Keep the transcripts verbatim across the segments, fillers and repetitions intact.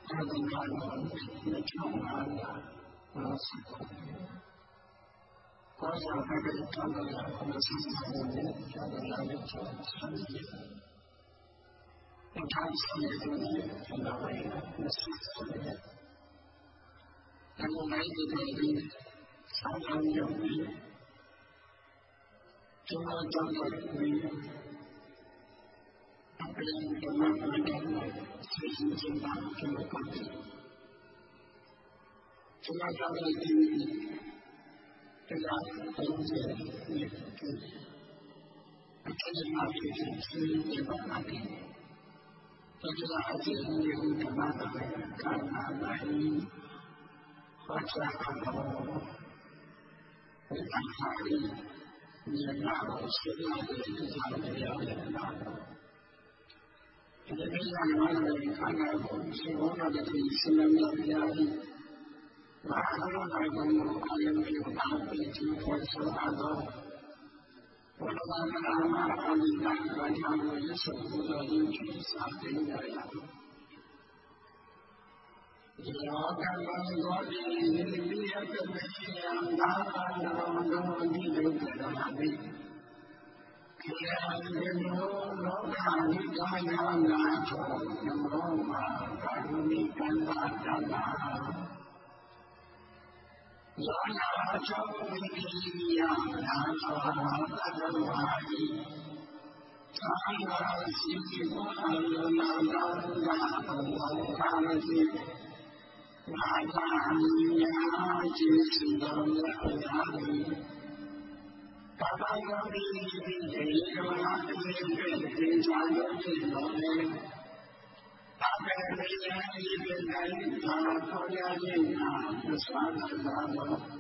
Adinano Nichomana Rasiko. Cosa avrebbe detto la conversazione tra le tue in canzone di la vera nessuna. E non hai di dire, saranno qui, tu non torni qui. Aprendo la preghiera, si sentirà che lo compri. Tu la dai di e la pensiero di tutti. Perché le nostre si devono aprire. Perché la azienda è un chiamata per calma e faccia a lavoro. E affari nel lavoro seriale e nel lavoro. E le persone che fanno secondo le tradizioni ma avevano aiutato ci fossero quello che avevamo aiutato abbiamo adesso quello di ci sta tenendo io quando godi via che mi andavano non di vedere che erano non hanno nato in Roma per mi cantata Yana Chowdhury, Otherwise, China Siva Nanda Bharati, Radhanya Jisindhamari, Padagami Vijayamati Vijayamati, Padagami Vijayamati Vijayamati,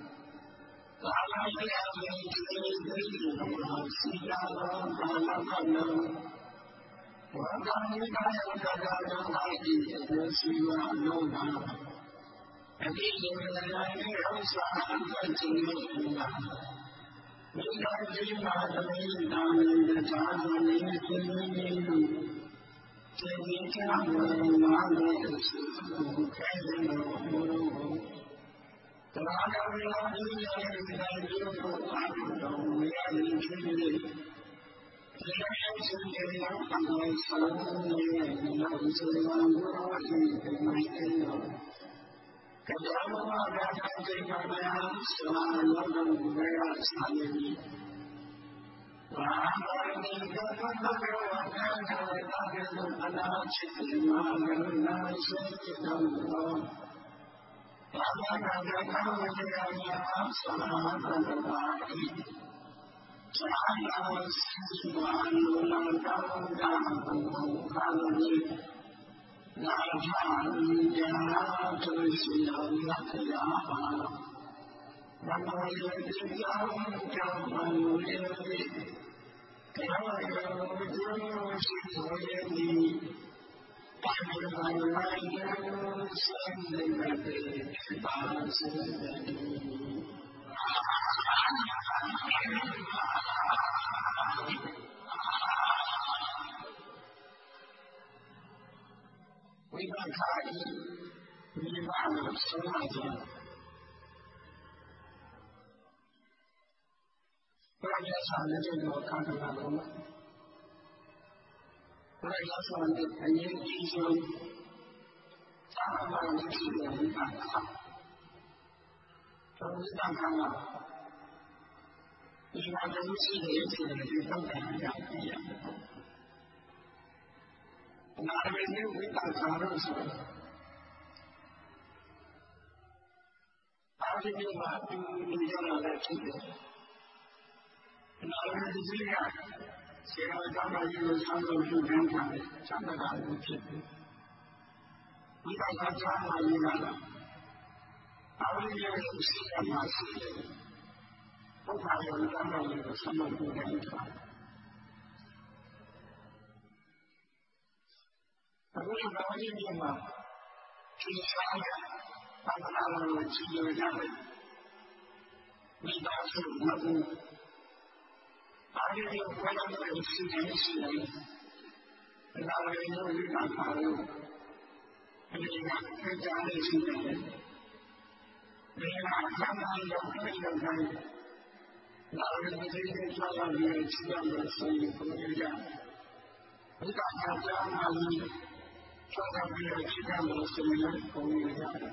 ဒီကခေတ်ကြားလေးရှိတယ်ဒီမှာဆမ်းမိုင်းရောက်နေတယ်လာရတဲ့ဒီလိုကြောက်ရတဲ့ချီရမယ်ဆိုရင်ဘုရားရဘုရားအားကြောင့်မှလည်းကြောက်ရတဲ့ချီရမယ်ဆိုရင်ဘုရားရ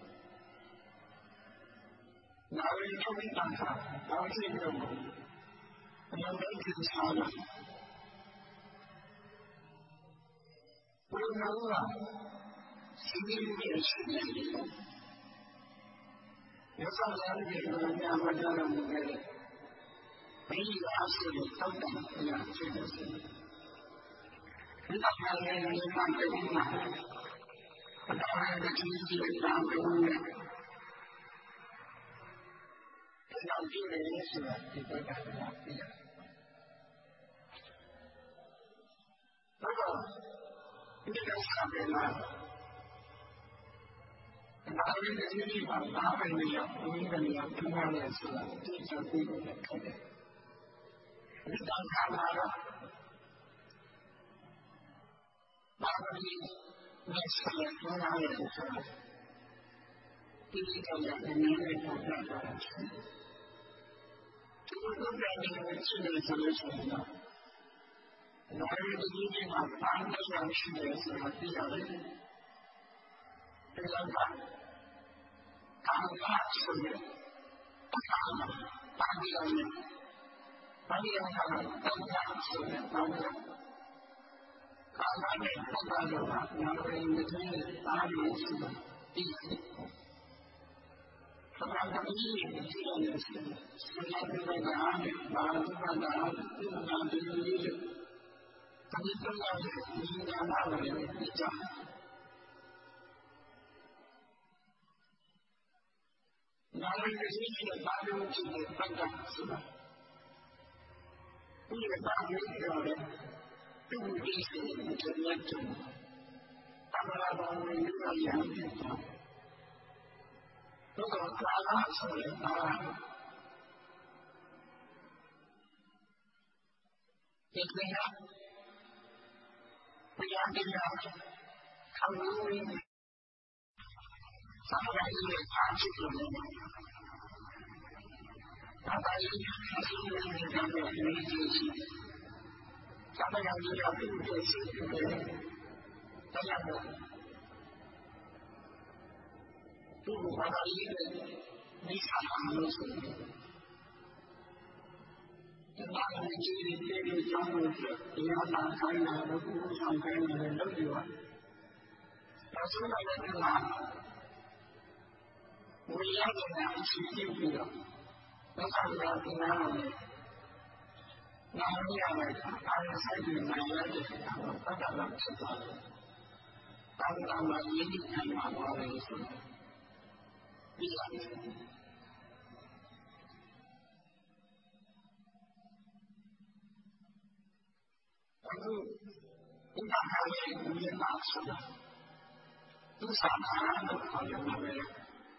လာရတဲ့ဒီတန်ခါတော့ရှိတယ်ဘုရားလည်းကြည့်စားတယ်ဘုရားစီးရီးရဲ့ရှိတယ်ရသော်လည်းဒီလိုများမကြတော့ဘူးလေဘယ်လိုအားဖြင့်တောက်တယ်အရာရှိတယ်ဒီတော့လည်းဒီမှာတည်းမှာအတော်ရတဲ့ကြီးကြီးတောင်းလို့ဒီတော့ဒီလိုဆိုတာဒီတော့တာပြီးတာတော့ဒီလိုဆက်ပြီးလာဒါရင်းဒီဒီမှာဘာပဲနေရဘုရားကလည်းထူးခြားတယ်ဆိုတာဒီချက်ကိုလည်းထုတ်တယ်ဒီတောင်ခါလာတော့ဘာလို့ဒီမဲ့ဆက်ရထူးခြားတယ်ဆိုတာဒီဒီကလည်းအနည်းနဲ့ပေါ်လာတာရှိတယ်ဒီလိုမျိုးတွေရှိနေဆိုလို့ရှိရင်တော့ဒါရင်းဒီဒီမှာဘာလို့ရရှိတယ်ဆိုတာသိရတယ်ဒီလိုပါကာမဆိုတဲ့ကာမပါဠိတော်နဲ့ပါဠိတော်ကတော့ဆိုတဲ့ပါဠိတော်ကာမနဲ့ပုဂ္ဂိုလ်ကနာမည်နဲ့ပါဠိရှိတယ်ဒီသဘာဝကြီးရဲ့ဒီလိုမျိုးရှိတယ်ဆရာတော်ကအားနဲ့ဘာလို့ပါတာဒီမှာဒီလိုလေးဒီပုံစံနဲ့ဒီနာမလေးကိုကြားနာမည်ရှိတဲ့ဘာလို့ရှိတဲ့ဘက်ကဆိုတာဒီကဘာလို့ပြောလဲသူ့ဒီစိတ်ကိုကြည့်ရတဲ့အမှန်တရားကိုရရရတဲ့တော့ကာလဆိုရင်ပါဒီကနေ့ဘုရားတရားခေါင်းလို့သာရည်ရဲ့အားထုတ်လို့ဘာသာရေးအစီအစဉ်တွေကတော့ဒီလိုရှိတယ်။သာရည်ရဲ့ပြုလုပ်ရှိတယ်။တရားတော်သူ့ဘာသာရေးနဲ့မိစ္ဆာအောင်လို့ဆိုတယ်။ဒီမှာဒီကြီးတွေပြေးကြောင်းလို့တရားနာခိုင်းတာလို့ဘုရားဆောင်ခိုင်းတယ်လို့ပြောတယ်။ဒါဆိုတော့ဒီမှာဝိရဒနာအရှိရှိပြီးတော့ဘာသာရေးကနားလို့နားရမယ်အားရဆိုင်ပြီးနားရတဲ့အခါမှာဘာသာရေးဖြစ်သွားတယ်။ဘာသာရေးရင်းခံမှာပါလေဆိုပြီးရတယ်။အခုဒီဘာသာရေးကိုရင်းမှာဆိုတာသူစားတာလို့ခေါ်ရမှာပဲ။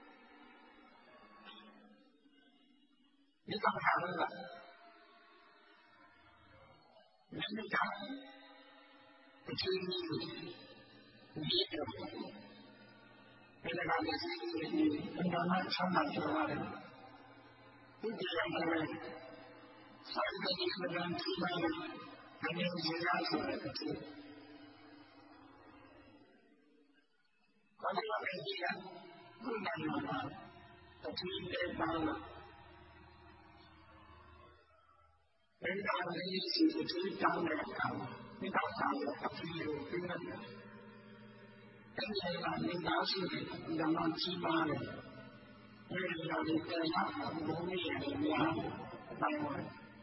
ဒီကံဟာလည်းမင်းကအချင်းကြီးဒီတော့ဘယ်လိုလဲဆိုရင်ဘယ်တော့မှဆမ်းမပြောရတယ်ဒီကြမ်းလည်းစိုက်တဲ့ဒီကံကြည့်မယ်ဘယ်လိုစီရဆိုတဲ့ဒီဘာလို့လဲဒီကဘုရားနာမှာအထူးတဲ့ပါလို့ဘယ်တော့မှဒီစီအထူးတောင်းတဲ့အခါဒီတော့ဆောင်အထူးကိုပြနေတယ်အဲ့ဒီကနေတော့ရှိတယ်ဒါမှကြီးပါတယ်ဒီလိုဒီတရားဘုံကြီးရဲ့များပါတယ်ဘာ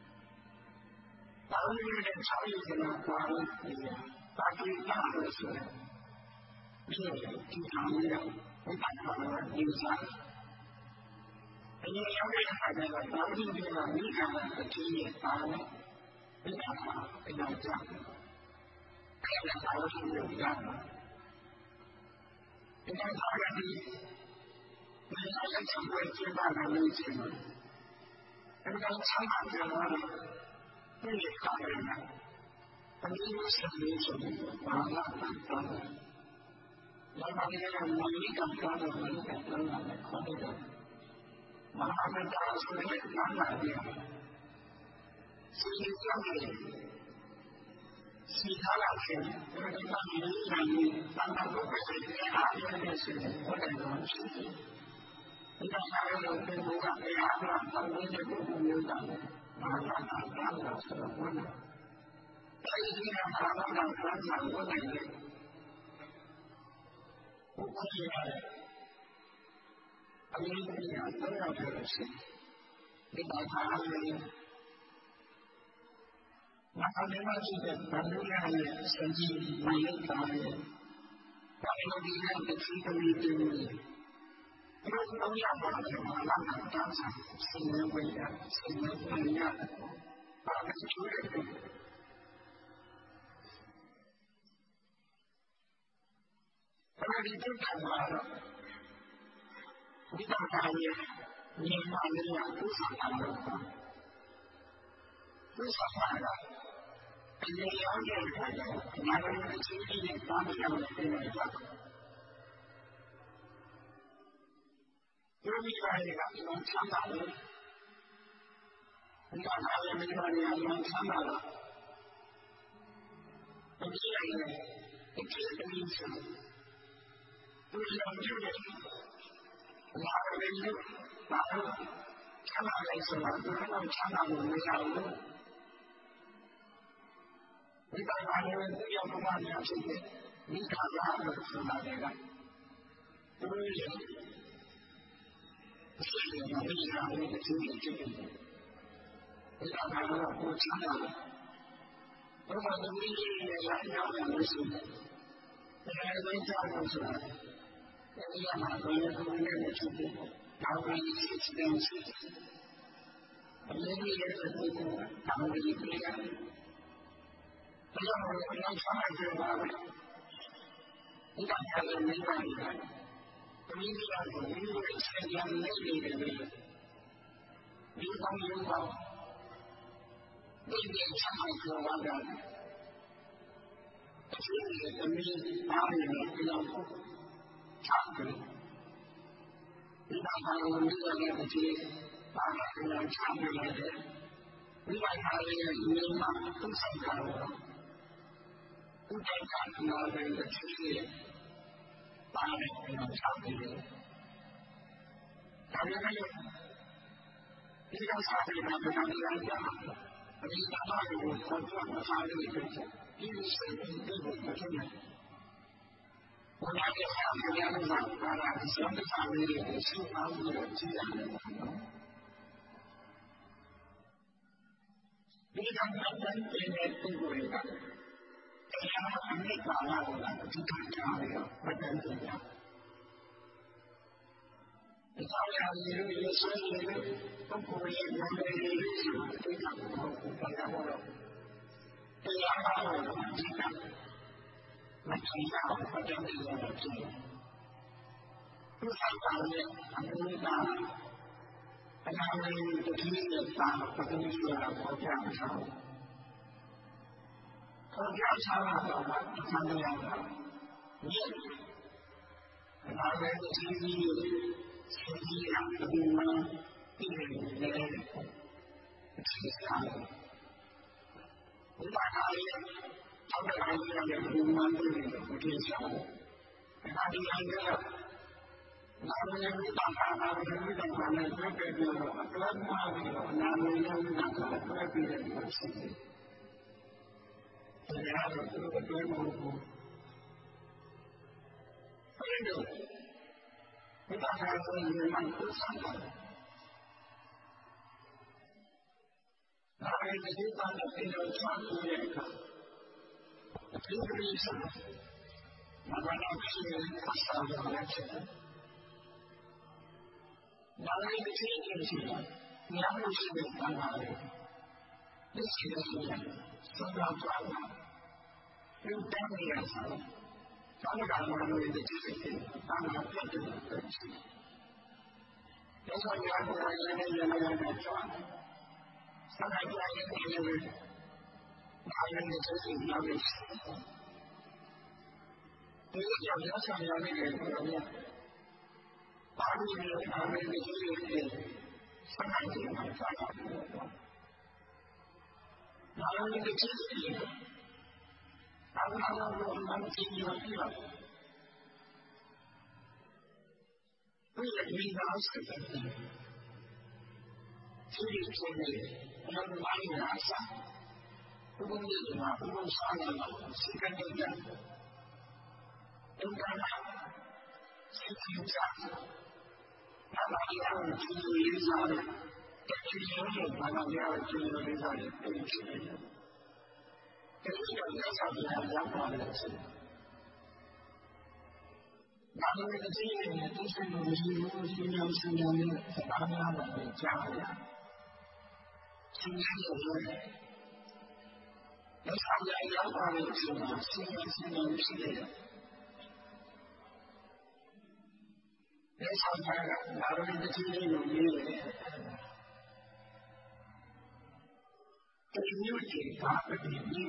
လို့လဲဆောင်းရည်ကလာပါလို့ပါတိတာလို့ဆိုတယ်ဒီဒီထားရတဲ့ဘုရားကဒီစားအရင်ရောက်တဲ့အခါကျတော့ဘာလို့ဒီလိုမိခါအထူးရဲ့ပါလဲဒီကမှာအဲ့ဒါကြောင့်အဲ့ဒါဘာလို့ဒီလိုကြတာဒီကစားရတဲ့ဒီအရေးချင်းကိုကျင်းပလာလို့ရှိရင်အဲ့ဒါချမ်းသာကြတော့ဒီလိုကောင်းတယ်အနည်းဆုံးဆိုရင်ဘာမှမတော်ဘူးလောကကြီးရဲ့မနိကံပြောတဲ့မနိကံပြောတာလည်းခေါ်တယ်မဟာမေတ္တာဆိုတဲ့နာမည်ပြစီရင်ကြောင်းရဲ့စီထားလာခြင်းဘယ်လိုမှမလုပ်နိုင်ဘူး။ဘာမှမလုပ်နိုင်တဲ့အားရတဲ့ဆိုတဲ့ဘုရားတော်ရှိတယ်။ဒီကစားရတဲ့ဘုရားကအားဖြင့်ပုံရတဲ့ပုဂ္ဂိုလ်မျိုးတာမဟာနာတာလို့ဆိုတော့ဘုရား။အဲဒီကမဟာနာတာဘုရားကိုဘုရားရဲ့ဘုရားရဲ့အမြင့်ကြီးအတော်တော်ရှိဒီဘာသာရေးမဟာမေမရှိတဲ့ဗန္ဓုရရဲ့စံကြီးမယုတ်တာရဲ့ဘာလို့ဒီလိုတစ်ခုတည်းတည်းဒီလိုတော့ရပါတယ်မလာတာတောင်းစားစင်ရဝေးရစင်ရဝေးရဘာလို့ကျူးတယ်ဘာလို့ဒီတော့ကမှာတော့ဒီတော့ကရဲ့ညီမလေးကဥစ္စာတာလို့ဥစ္စာတာဒီလိုရောင်းတဲ့အခါကျတော့ဘာလို့လဲချင်းချင်းနဲ့တားမရဘူးပြောနေတာ။ဒီလိုမျိုးတွေကကျွန်တော်ချမ်းသာတယ်။ဒီကနေ့လည်းဒီလိုမျိုးကျွန်တော်ချမ်းသာတယ်။ဒီလိုမျိုးဒီလိုမျိုးဆိုဒီလိုမျိုးတွေဘာလို့လဲဘာလို့ချမ်းသာလဲဆိုတော့ဒီလိုချမ်းသာလို့မရဘူး။ဒီကနေ့လည်းဒီလိုမျိုးများဖြစ်တယ်ဒီကနေ့လည်းဆိုတာတွေကသူတို့ရဲ့ဒီလိုမျိုးတွေအားလုံးကိုသိနေကြတယ်ဒီကနေ့တော့ကိုချမ်းသာတယ်ဘာမှမလုပ်ရတဲ့ရအောင်လို့ဆိုတယ်ဒါလည်းကြောက်လို့ဆိုတာဒီကမှာဘယ်လိုလုပ်ရလဲဆိုတော့တောင်းရည်စစ်စစ်စစ်အလေးရတဲ့ပုဂ္ဂိုလ်တောင်းရည်ပြရတယ်ဘယ်လိုလဲအရင်ဆောင်ရတဲ့ဘာလဲဒီကနေ့လည်းနေပါလိမ့်မယ်ဒီလိုမျိုးဒီလိုဆက်ရနေနေတယ်ဒီကောင်မျိုးတော့ဒီနေ့ချက်အောင်ပြောရတာဒီလိုမျိုးအားရနေတော့ချောက်တယ်ဒီကနေ့လည်းနေရတယ်ဒီဘာလဲချောက်နေတယ်ဒီကနေ့လည်းနေမှာသူ့ဆိုင်ကတော့ဒီကနေ့လည်းဒီလိုပါနေတယ်ချောက်နေတယ်ဒါပေမဲ့ဒီကစားတဲ့ဘာသာရေးအရာဒီကဘာလို့ခေါ်ကြမစားလို့ဒီလိုစိတ်တွေဘယ်လိုဖြစ်လဲဘုရားရဲ့ဆရာကလည်းဘာသာစံတစာလေးကိုစုအောင်လို့ကြည့်ရတယ်ဒီကံတဲ့တဲ့ပုဂ္ဂိုလ်ကတရားအမြင့်ပါလာတော့ဒီကံကြောင့်ဘယ်တည်းလဲဒီကောင်ရည်ရည်ဆွေးနွေးပုဂ္ဂိုလ်ရဲ့နာမည်လေးဆိုတဲ့ကောင်ကိုဘာသာလို့တရားပါလို့ဒီကမချင်တော့ဘယ်တည်းလဲလို့ပြောသူဆိုင်ပါရဲ့အမှုပါအနာမည်တတိယပါပဒိဆိုတာပေါ်ပြအောင်ပေါ်ပြဆောင်တော့ဒီကံတရားကဒီအနာမည်တတိယဒီကဒီမှာဒီလိုလေဒီစာဒီမှာအားရတော့တယ်အားရတယ်ဒီမှာဒီလိုဒီစာဒါဒီအရင်ကနာမည်ကိုတာတာနာမည်ကိုတာတာနဲ့ပြည့်ပြည့်ပြီးတော့အတော်မှားပြီးတော့နာမည်ကိုတာတာပြည့်ပြည့်ပြီးတော့ရှိတယ်။ဒါကတော့သူတို့ပြောမှုကိုအဲ့ဒီဒီကနေ့ဆိုရင်မှသူဆောင်တယ်။ဒါပေမဲ့ဒီကနေ့ပြည်တော်ချောင်းရဲ့အခါဒီလိုဆိုမဘာလို့ရှိနေဆောင်ရလဲချက်။ဒါလည်းဒီချင်းချင်းရှိတယ်။ညလို့ရှိတဲ့ဘာသာလဲ။ဒီရှိတဲ့ဆိုတာတော့တော့ဒီတန်းရဆောင်ဘာလို့ကမှမလုပ်ရတဲ့ဒီစိတ်ကဘာမှပြတ်တယ်။ဒါဆိုရင်အခုလည်းလည်းလည်းလည်းတော့ဆောင်း။ဆောင်းလိုက်ရင်လည်းလည်းဘာလို့လဲဆိုရင်တော့ဒီလိုကြောင့်ရဆောင်ရတဲ့ဘုရားများပါဠိလိုအာမေတိကြီးတွေဆန္ဒကြည့်မှာသာတာဘာလို့ဒီချစ်စီဘာလို့လို့မှမကြည့်ရဘူးလားဘယ်လိုဒီပါစတဲ့ဒီလိုဆိုနေတော့ဘာလို့လဲဆက်ဘုရားကြီးကဘုရားဆရာကစိတ်ကနေကြတယ်ဘုရားစိတ်ကြီးကြဘာလို့ဒီလိုကြည့်ရလဲတကယ်လို့ဘာလို့လဲကြည့်ရလဲဆိုရင်ဒီလိုဖြစ်တယ်ဒီလိုမျိုးဆက်ပြီးတော့ရောက်ပါလို့ဆိုဘာလို့လဲကြည့်ရင်ဒီစံကိုဒီလိုစဉ်းစားစဉ်းစားနဲ့အားများတယ်ကြားရတယ်စဉ်းစားရတယ်လက်ဆောင်ရရောက်ပါလို့ဆိုတာစဉ်းစားစဉ်းစားဖြစ်တယ်လက်ဆောင်ရကဘာလို့ဒီကြည့်လို့ရေးလဲဒီမျိုးကြီးဘာပဲဒီမျိုး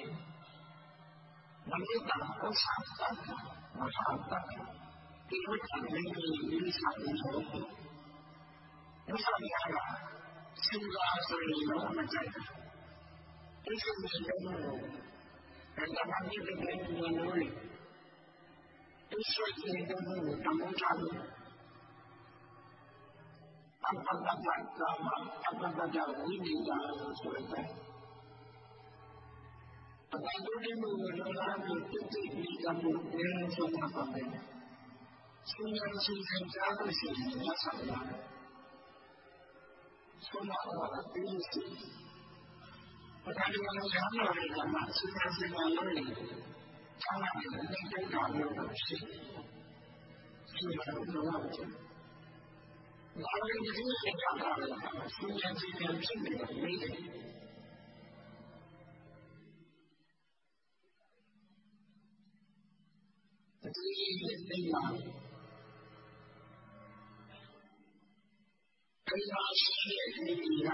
မနေ့ကဟောစားတာမစားတာဒီလိုချင်နေနေစားနေတော့ဒီဆောင်ရကစဉ်းစားဆိုရင်တော့မကြိုက်ဘူးဒီလိုမျိုးတော့အဲ့ဒါမှဒီလိုမျိုးလို့ဒီဆိုရင်တော့တမန်တော်အပ္ပဒကကမအပ္ပဒကဝိနိယဆိုတဲ့အပ္ပဒကမျိုးလောလာမျိုးတိတိဒီကမျိုးနဲ့ဆိုတာပါတယ်။စဉ်းစားစဉ်းစားကြလို့ရှိရင်ရဆောင်ရတယ်။ဆိုတာကဒီလိုစီပထမဆုံးရမ်းလို့ရမှာစဉ်းစားစဉ်းစားလို့ရတယ်။ဆောင်းရတယ်ဒီကိစ္စမျိုးကိုရှိတယ်။စဉ်းစားလို့ရတယ်။ဘာလို့ဒီလိုဖြစ်တာလဲစဉ်းစားစဉ်းစားဖြစ်နေတာလဲဒီဒီမှာဒီမှာရှိတဲ့ဒီက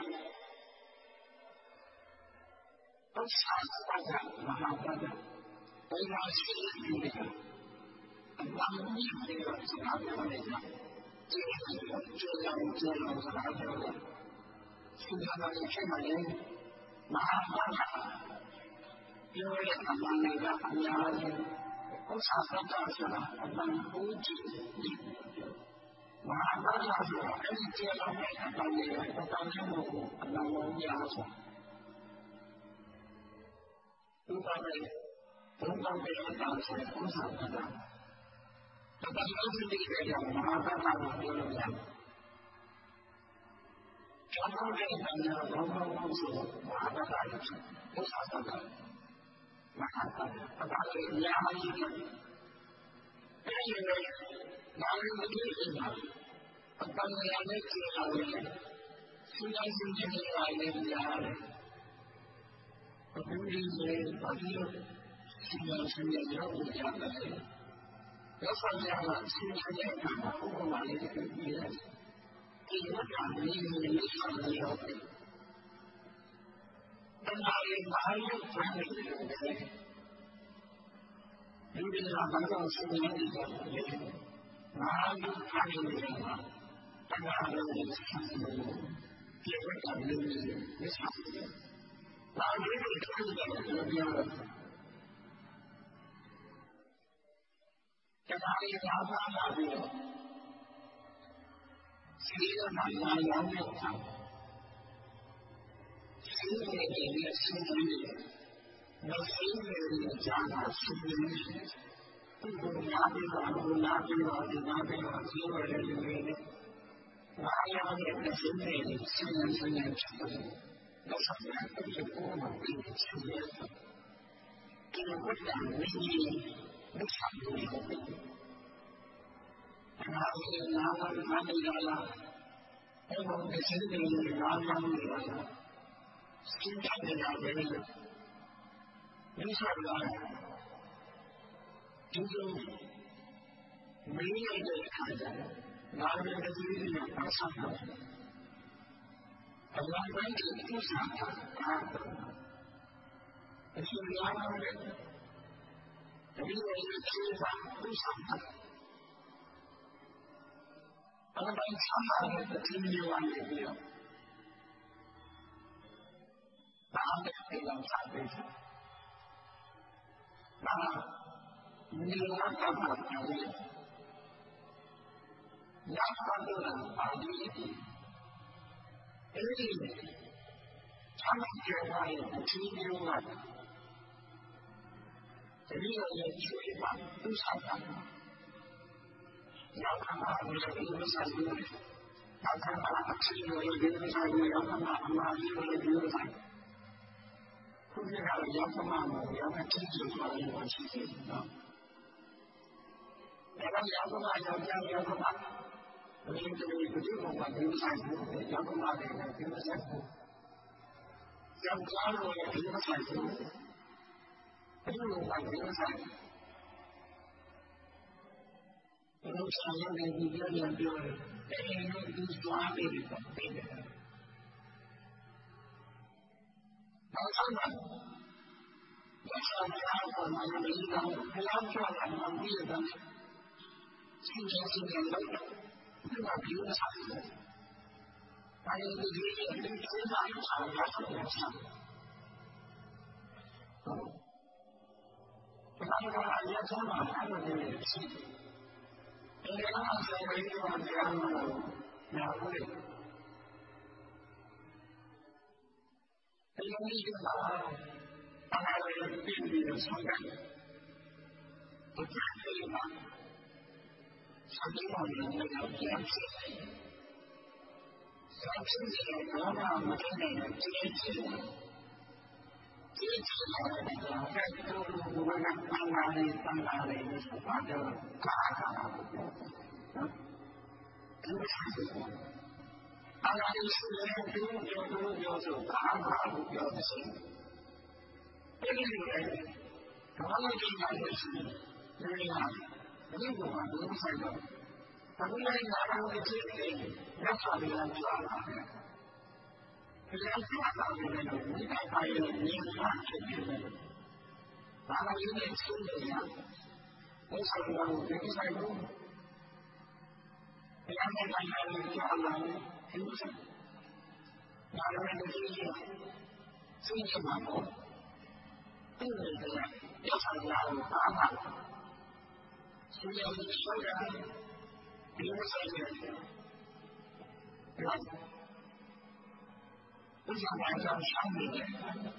အစားစားတာမဟာပါဒဒီမှာရှိတဲ့ဒီကအမှန်ကြီးတွေကစကားပြောနေတာကျေကျေလောင်ကျေလောင်စကားပြောတယ်စဉ်းစားနေချိန်မှာလေမဟာပါဒပြောရတဲ့အမှန်တွေကအများကြီးဥစ္စာစတာဆိုတာအမှန်ကိုကြည့်မဟာပါဒဆိုတာအဲ့ဒီကျေလောင်တဲ့အမှန်တွေအတောင်းဆုံးကိုအမှန်ကိုကြားဆိုတာဒီပါမယ်ဘုံတော်တဲ့အတောင်းဆုံးဥစ္စာစတာတပတ်လုံးဒီကိစ္စကမဟာပါဒကိုပြောလို့ရတယ်ကျောင်းတော်တဲ့အတိုင်းတော့ဘုံတော်ဆိုမဟာပါဒကိုဥစ္စာစတာမဟာပါဒအတားကြီးများကြီးတယ်အဲဒီလိုနာမည်မသိဘူးအပန်းရတဲ့ကျေလာတယ်စဉ်းစားစဉ်းစားနေရတယ်ကြားတယ်အခုဒီလိုဘာလို့စဉ်းစားစဉ်းစားရအောင်ကြားတယ်လက်ဆောင်ရတာစဉ်းစားရတာဥပမာလေးတွေပြရတယ်ဒီလိုကလည်းလက်ဆောင်ရရတယ်တနားလေးဘာလို့ဖမ်းနေလဲဒီလိုဘာလို့စဉ်းစားနေကြလဲဘာလို့ဖမ်းနေလဲတနားလေးဆက်နေတယ်ဒီလိုကလည်းလက်ဆောင်ရဘာလို့ဒီလိုလဲပြောတယ်တခါလေးသာသာလာပြီးတော့စီရမလာရောက်တဲ့အခါစီရတဲ့ဒီလိုစီးနေတယ်မစီးနေတဲ့ကြားမှာစီးနေတယ်ဒီလိုလာပြီးတော့လာပြီးတော့ဒီနားပြီးတော့စီးရတယ်လေလာရောက်တဲ့စီးနေတယ်စီးနေစီးနေတယ်တော့ဆက်ပြီးတော့ပေါ်မှာပြီးစီးရတယ်ဒီလိုကလည်းမင်းကြီးမဆက်ဘူး။နာမည်နာမည်နာမည်လာ။အဲ့တော့ဒီစိတ်တွေနာမည်လာ။စိတ်တွေလာတယ်။ဒီစားလာ။ဒီလိုမင်းရဲ့အခါကျနာမည်တည်းကြီးကဆက်တာ။အလားတူဒီစားတာ။အရှင်လာတယ်။တတတိယရေးချေးပါသူဆောင်တာအမှန်တိုင်းချမ်းသာတဲ့တတိယမျိုးအနေနဲ့ပြီးတော့ဘာမှမပြောင်းစားပေးတယ်။ဘာနေရာတော့မပြောင်းဘူး။နောက်တော့ပါဒီအဲဒီချမ်းသာကြတဲ့တတိယမျိုးကတတိယရေးချေးပါသူဆောင်တာနောက်ခါမှာဒီလိုမျိုးဆိုင်ဘူးနောက်ခါမှာအချင်းတွေဒီလိုဆိုင်ဘူးနောက်ခါမှာအမှားကြီးတွေဒီလိုဆိုင်ခုနကရောက်မှမဟုတ်ရောက်မှတိကျသွားတယ်လို့ရှိတယ်နော်ဒါကရောက်မှရောက်ကြရောက်မှဒီလိုဒီလိုဒီလိုမှဒီလိုဆိုင်ဘူးရောက်မှလည်းဒီလိုဆိုင်ဘူးရောက်ကြလို့ဒီလိုဆိုင်ဘူးဒီလိုမှဒီလိုဆိုင်ဘုရားဆရာရဲ့ဒီပြောရင်ပြောတယ်အဲဒီလိုဒီသွားတယ်ပေါ့တယ်နောက်ဆုံးမှာဒီဆောင်ရားပေါ်မှာဒီကောင်ဘုရားပြောတာမှပြီးတော့စဉ်းစားကြည့်ရင်တော့ဒီမှာပြောတာဆက်တယ်ဒါရင်ဒီဒီဒီစဉ်းစားရအောင်ပါဆိုတော့ဆက်ဘာလို့လဲအရင်ဆုံးမှာအဲ့လိုမျိုးရှိတယ်ဒီလိုမျိုးဆိုရင်ဒီမှာတရားမှာနားလို့ဒီလိုမျိုးကအားလုံးပြင်ပြီးတော့ဆောင်တယ်ဒီကိစ္စကဆက်ပြီးတော့လည်းပြန်ဖြစ်တယ်ဆက်ပြီးတော့ဘာမှမဖြစ်နိုင်တဲ့ဒီကိစ္စဒီကိစ္စကလည်းဘုရားကပန်းလာတယ်ပန်းလာတယ်ဆိုတာတော့ကာကာဒီကိစ္စအလားတူဆိုရင်ဒီလိုမျိုးပြောဆိုတာဘာလို့ပြောသလဲဒီလိုလေဘာလို့ဒီလိုလဲဆိုရင်ဒီလိုဘယ်လိုမှမလုပ်ဆိုင်တော့ဘာလို့လဲငါတို့ဒီကိစ္စလက်ဆောင်တွေလာကြတာဒီလိုဆိုတာကလည်းဒီကိစ္စရဲ့နေရာဖြစ်နေတယ်ဘာလို့ဒီလိုဆိုနေရလဲဆက်တော့ဒီကိစ္စကိုဘယ်မှာမှမလုပ်ကြအောင်ဒီလိုဆိုဒါလည်းဒီလိုဆိုနေမှာပေါ့ဒီလိုကရဆောင်ရအောင်ပါပါဆိုရင်ဆိုရဒီလိုဆိုရင်ဒီလိုဘုရားကဆောင်းနေတယ်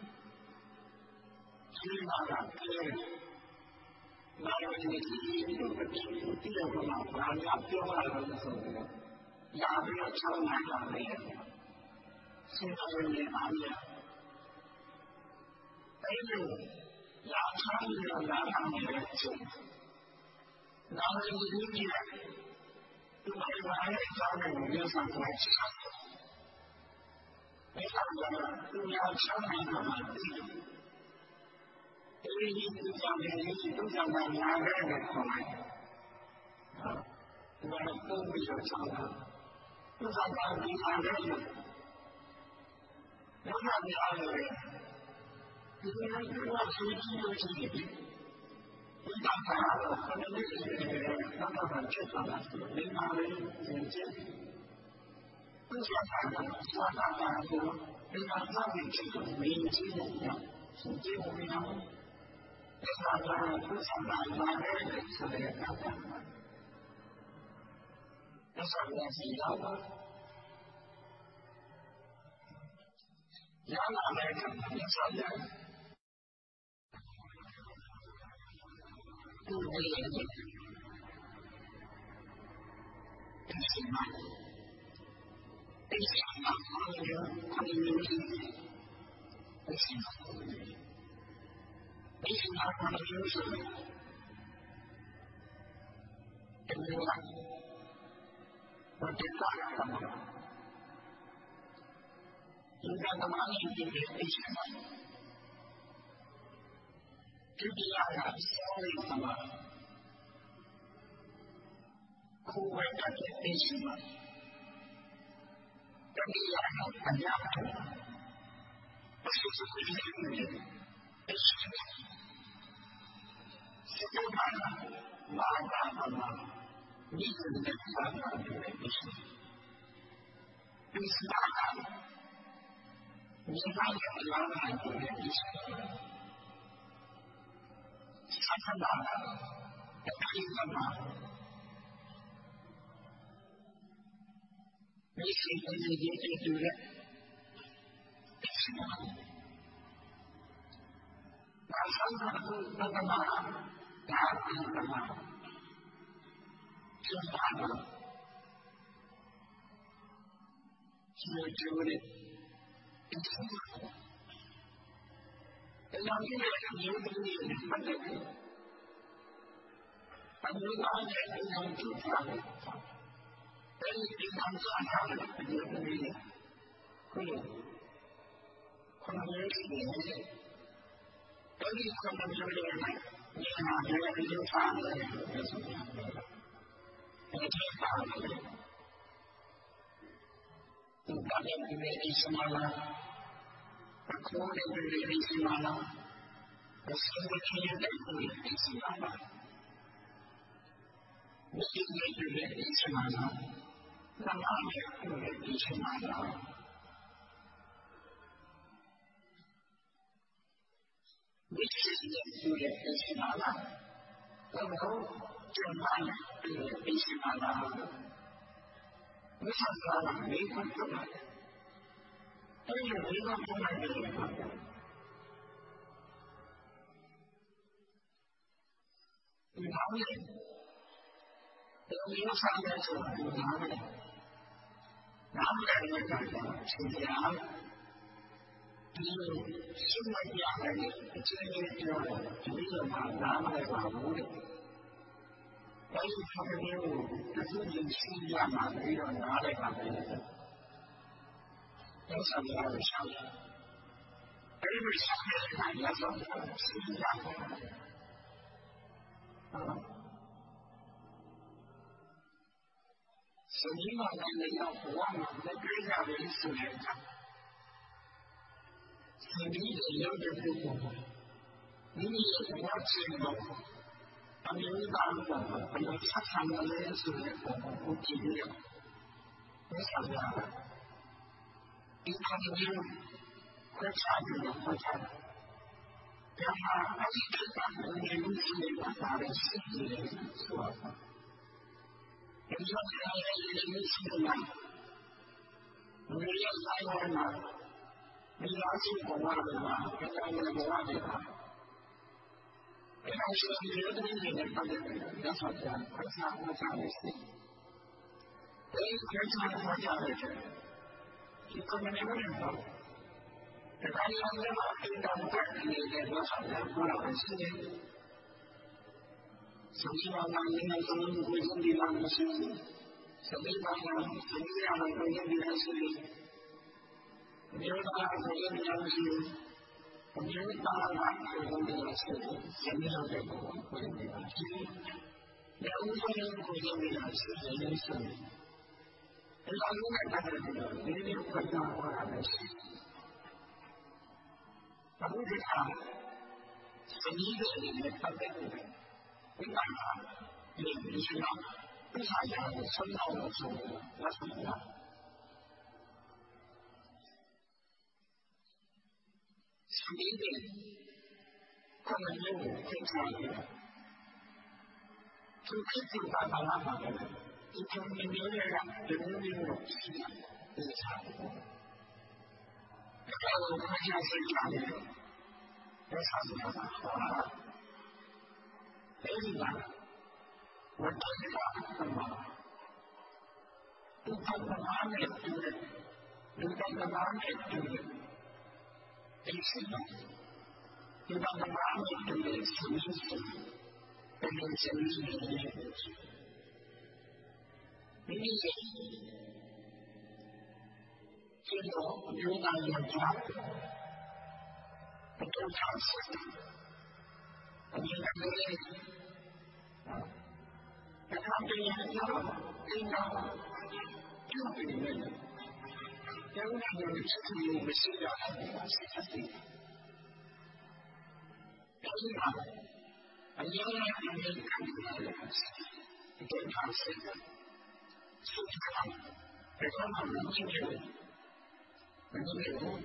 ဒီမှာကလည်းနာရီကြီးကြီးဒီလိုဒီလိုကမှဘာညာပြောရလို့ဆိုတော့ရာပြီးတော့ဆောင်းနေတာလေစဉ်းစားနေပါလေအဲ့လိုရာချမ်းရလာတာနဲ့ချုပ်နာရီကြီးကြီးဒီမှာလည်းဆောင်းနေရဆောင်သွားချင်တယ်အဲ့ဒါကသူများချမ်းသာမှာတည်အဲဒီဒီကြောင့်လည်းဒီဒုက္ခမှာနာခဲ့တယ်ခေါ်တယ်။ဒါကပုံပြီးတော့ဆောင်းတာဒုက္ခမှာဒီအားလည်းဒုက္ခများလည်းဒီလိုမျိုးဆွေးကြည့်လို့ရှိရင်ဒီတောင်ကတော့ခဏလေးရှိတယ်တော့တော့ချက်သွားတာဒီမှာလည်းသင်ချက်ဒုက္ခကတော့သွားတာပါဆိုဒီမှာသာပြီးချက်ကိုမင်းကြည့်လို့ရဆိုကြည့်လို့ရအောင်ဒီမှာတော့သူဆောင်တာရတယ်ဆိုတဲ့အခါမှာဒီဆောင်ရစီတော့ရလာမယ်ဒီဆောင်ရဒီလိုဒီစီမံဒီစီမံကိုလည်းအမြင်နဲ့ဒီစီမံဒီစီမံကိုလည်းဆိုတော့ဒီလိုလားဘာတတ်တာလဲဒီကတမန်ရှိတဲ့ဒီစီမံဒီတရားကဆောင်းနေတာမှာကိုယ်ဝိုင်းတဲ့ဒီစီမံတတိယကအညာတူအစစ်စစ်ပြီးနေတယ်အစစ်စစ် still kind of logged out on the reason that I'm not doing this. It's not that. It's not that I'm not doing this. Second of all, the peace of God. This is when you get to do it. It's not. Now, sometimes we think about God being the one. Just Bible. So we do it. It's not. And now, you know, you believe in it. And we know that we don't do it. Then it becomes unhappy and you believe it. Cool. Community. Maybe someone you're there like, you know, you're a new father or something like that. And it's your father. You've got every baby tomorrow. Recorded every baby tomorrow. The syndicate every baby tomorrow. Maybe every baby tomorrow. The mom every baby tomorrow. Which is the food of Ishmael? The whole Jeremiah food of Ishmael. This is all a legal command. There is a legal command in the Bible. In Bible, the new foundation of the Bible. Now that we are going to the Bible, you should not be already attending your real Bible Bible. Why you come here to do the same Bible real Bible? That's a lot of stuff. Every Sunday night, that's a lot of stuff. So you know when they don't want the great out of Israel. You need a younger people. You need a more single. I mean, we got a woman, but you're such a man to the people who give you. That's a lot. You come to you, quit talking to quit talking. Therefore, I speak up when you see what God is saying to us. And you say, you see the light. And you just say, oh, no. We are people one of the one, and then we are one of the one. And I say, you don't need it, but that's what God, that's not what God is saying. That's not what God is saying. You come in the room, if I don't know how to do that, then that's what God is saying. So we are not in the same way to be on the same. So we are not in the same way to be on the same. You're not going to be able to, and you're not going to be able to, and you're not going to be able to. You're only going to be able to, and you're not going to be able to. And I'm not going to be able to, and you're not going to be able to. But we can have, so you get it in the public, we might have, maybe you should not, we might have some knowledge of what's going on. Maybe come and live in things like that. To people by the love of it, you can be near the moving roots in this happening. The fellow who has a job, this has been a horror. Everyone, what does it happen from God? You can the market do it. You can the market do it. You see that? You got the market to make solution and make solution to the issues. We need it. You know, you're not your job. But don't count system. And you can believe it. The company has no, they know, you don't believe it. They're not going to receive your happiness. Everyone, အရင်ကအရင်ကတည်းကဒီထားစိတ်ဆုတ်ခံဘယ်တော့မှမကြည့်ဘူးမကြည့်ဘူး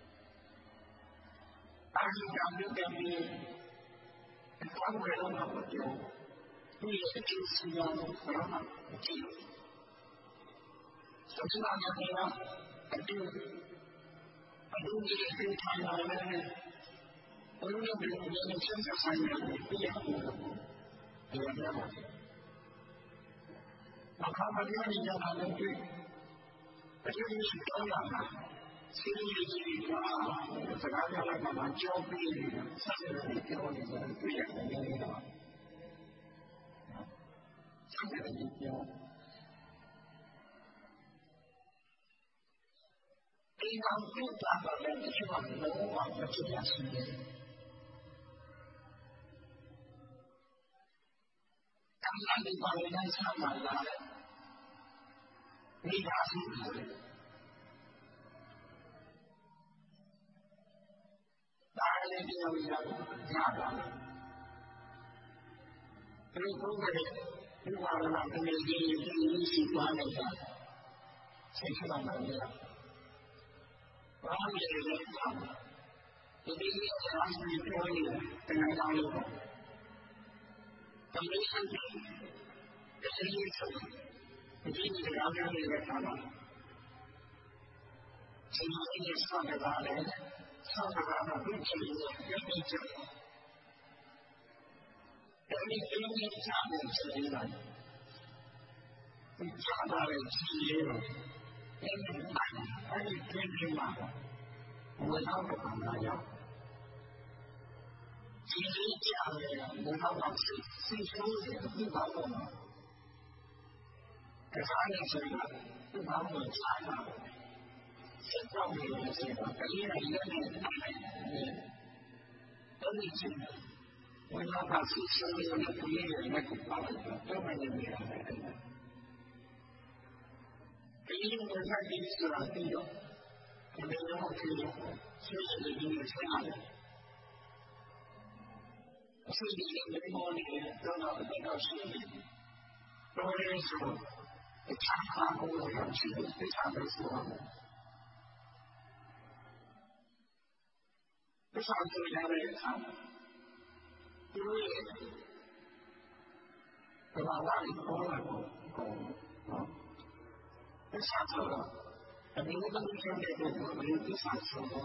အားကြီးကြောင့်ဒီကနေ့ဒီကောင်ကလည်းမဟုတ်ဘူးဒီအကျိုးစီးပွားကိုဘာမှမကြည့်ဘူးဆက်စပ်နေတော့အတူအတူကြီးကိုထားလာတယ်ဘယ်လိုလဲဒီလိုချင်းဆက်ဆိုင်နေတယ်ပြရအောင်ဒီလိုမျိုးအခါမပြောနေကြတာလည်းတွေ့အကျိုးရှိတော့ရမှာစီးရီးကြီးကစကားပြောလိုက်မှကြောက်ပြီးဆက်ပြီးပြောနေတယ်တွေ့ရတယ်တော့ဆက်ပြီးပြောဒီကောင်ကတာလည်းဒီလိုမျိုးဘာမှမဖြစ်ရဘူးအဲ့ဒီပါရင်ဆက်မှာလားဒီပါစီဒါလည်းဒီလိုရတာပါဒီလိုကလည်းဒီမှာလည်းဒီလိုကြီးကြီးစီပွားနေတာဆက်ချင်တာလည်းဘာလို့လဲဆိုတော့ဒီလိုမျိုးအများကြီးပြောနေတာတကယ်တော့ဒီလိုဆက်ပြီးဒီလိုဆိုဒီလိုကြောင့်လည်းလည်းထားပါဒီလိုမျိုးဆက်နေပါလေဆက်ပါတော့ဒီလိုမျိုးရပ်ပြီးကြတယ်ဒီလိုမျိုးဆက်နေချင်တယ်ဒီချက်ပါလေကြီးရဲတော့အဲ့ဒီအဲ့ဒီတွင်းကြီးမှာဘယ်တော့မှမလာရဒီလိုကြောင့်လည်းဘယ်တော့မှစိတ်ဆိုးတယ်ဒီပါတော့ကစားနေဆိုရင်ဒီဘာမှချားတာစိတ်ကောင်းနေလို့ဆိုတော့တကယ်လည်းလည်းအဲ့ဒီချင်းဝင်လာပါစီဆိုရင်လည်းဒီလိုနဲ့ကိုပါတော့မနေဘူးဒီလိုမျိုးဆက်ပြီးဆိုတာပြီးတော့ဒီလိုမျိုးဖြစ်လို့ဆွေးနွေးနေကြတယ်အစီအစဉ်တွေပေါ်နေတော့တော့တော့ရှိတယ်တော်ရည်ဆိုအချမ်းသာဖို့ရရှိတဲ့စိတ်ထားပဲဆိုတော့ဒီဆောင်ကြရတဲ့အခါဒီလိုဘာသာရေးပေါ်လာတော့ဒီဆောင်တော့အမေတို့ကပြောတဲ့ဘယ်လိုဒီဆောင်ဆိုတော့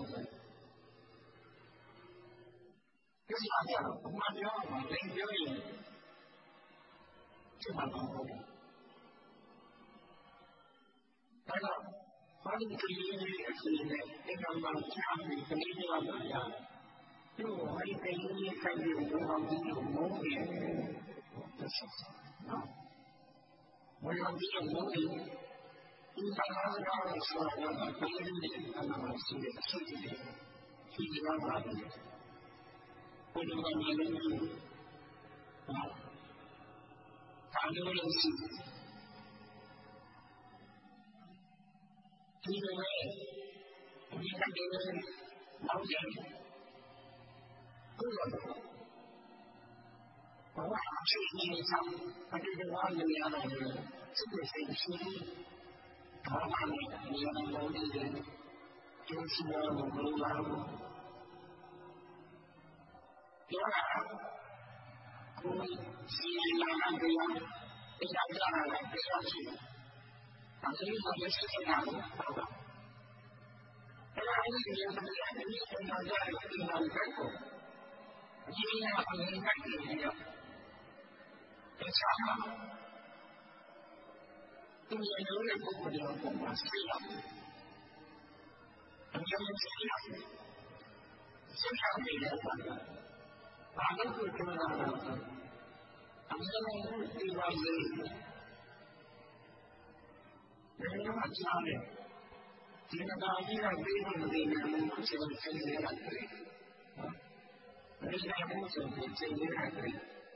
ဒီဆောင်ကတော့ဘာမှပြောမှာမပြောရင်ဒီမှာတော့အဲ့တော့ဘာလို့ဒီလိုလဲဆိုရင်ဒီကောင်မှချားပြီးခလေးပြောတာရသူ့အဲ့ဒီကိန်းကြီးခိုင်ပြီးတော့ဒီလိုမုန်းနေတယ်နော်ဘယ်လိုဒီလိုမုန်းနေဒီဘာသာရေးဆိုတော့ဒီလိုမျိုးအမှန်ရှိတယ်ရှိတယ်ရှိတယ်ဘာလို့လဲဘယ်လိုလဲနော်ဒါမျိုးလို့ရှိတယ်ဒီလိုနဲ့ဒီကတည်းကနောက်ကျတယ်ကိုယ်ကတော့ဘာမှအချိန်ကြီးဆောင်အတူတူအားလည်းရတယ်စိတ်ကိုစိတ်ရှိဘာမှမလုပ်ရဘူးလို့ကျိုးစီရလို့မလုပ်ရဘူးပြောတာကိုယ်စီလာတယ်တရားတရားကြတာလည်းတရားရှိတယ်ဒါဆိုရင်လည်းရှိနေတာပေါ့အဲ့ဒါအဲ့ဒီလိုမျိုးတရားတွေပုံမှန်ကြတယ်ဒီမှာပဲကိုဒီနေ့ကအရင်ကတည်းကတရားဒီလိုမျိုးပုံပေါ်တော့ပုံမှန်စိတ်ရတယ်အကျိုးရှိတယ်စိတ်ထားပြီးတော့ဘာလို့ကိုပြောတာလဲအမှန်တော့ဒီပါလေဒီလိုမှကြားတယ်ဒီကတာကြီးကပြေးနေတယ်လို့ဆိုတော့စိတ်ရရတယ်ဒီကနေ့ဆိုရင်စိတ်ရရတယ်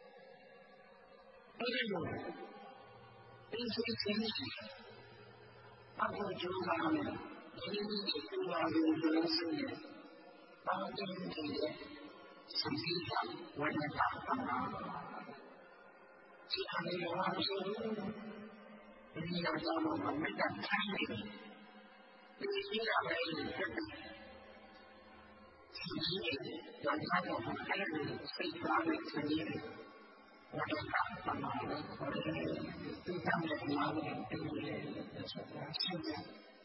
အဲ့ဒီလိုဒီစိတ်ချင်းအခုကြိုးစားနေဒီလိုဒီလိုလိုဆိုရင်ဘာလို့ဒီလို神经上我也打帮忙，其他的有啊说，你要找我们没得参与，你你要来这个，自己要找我们还是非常的参与，我也打帮忙，我也对他们忙的对这个现在，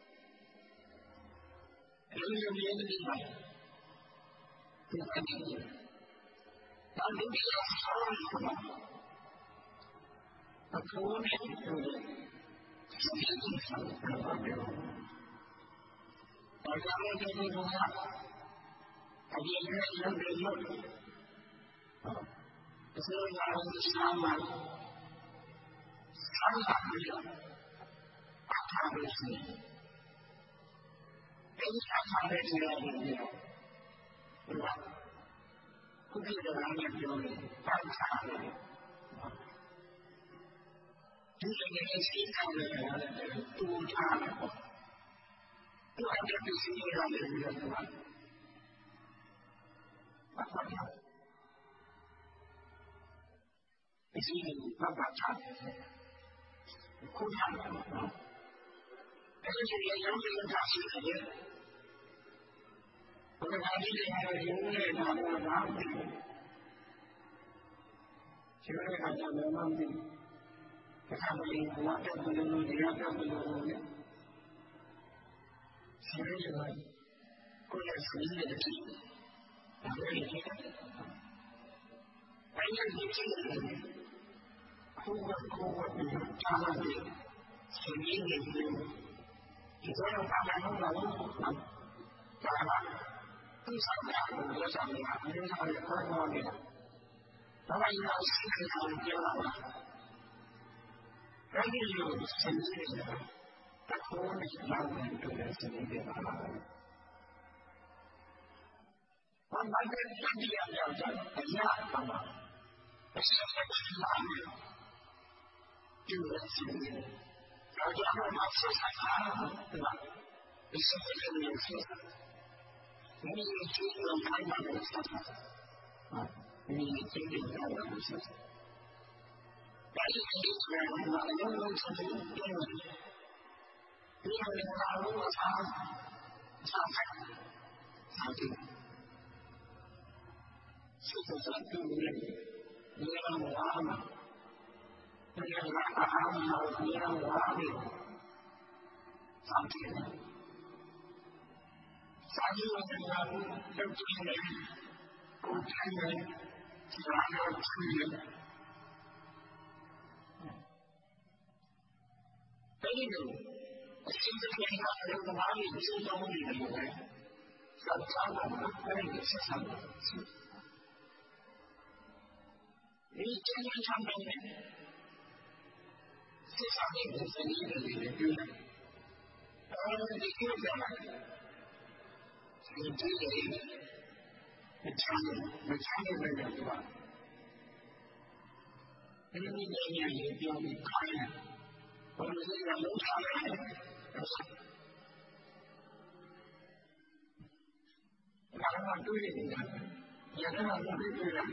有有别的地方，对吧？但是你要说什么？我从来不会自己去想什么的。我家里这个东西，他也是有没有？所以讲想法，想法不一样，把它会是，跟想法的这样的一样，对吧？不记得哪里有观察的。你这个是谁看的人多差的话，不然这就是一样的人是吧？我我讲，你是办法差的，苦差的啊。但是这个有这个大事情，我们看这个永远他的王病，永远他的王病。他们有我这不能弄，那这不能弄的，所以说，过了十一的事，我们也觉得，反正你这个人，哭过哭过的，他们的十一的事，你说要把它弄到弄，对吧？更上面，多上面，更上面更高的，老板一到四十场就完了。而且有神奇的，他可能让人觉得是那个啊，我们这天气要讲很热，好吗？不是很热，就是神奇的。要讲我们吃啥，对吧？你是不是没有吃？你只有看到的吃啥，啊，你只有看到的吃啥。在一起出来，我们用出去用，你要领导如果长长菜长进，是不是对不对？你让我嘛，你让我嘛，你让我的长进，长进的人都听人，不听人，自然要听人。所以呢，现在天上这个哪里知道你的人，要找我们那个市场的是，你天天上班的，市场里的生意的人对吧？而你做下来，你这个你参与，你参与的人是吧？因为你年年也比较厉害。我们这个农场人，哪能对的呢？也能让对对的。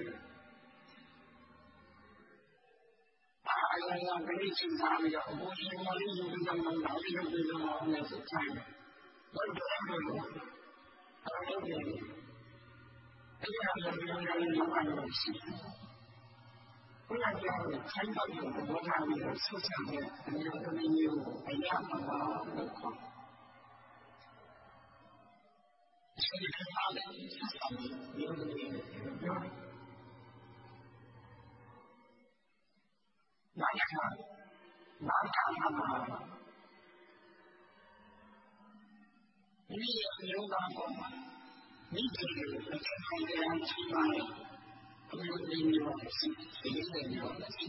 啊，要要跟你经常的，我是我的有这个农场的有这个我们是看的，我不能说，我不对的，这样子让人有感觉是。不然讲看到有的国家里的市场的，可能可能有一两百万的块，所以看他的市场里有的有的，那你看，那看他们，你也有办法吗？你这个看他这样去买。不是你没有的事，谁也没有的事。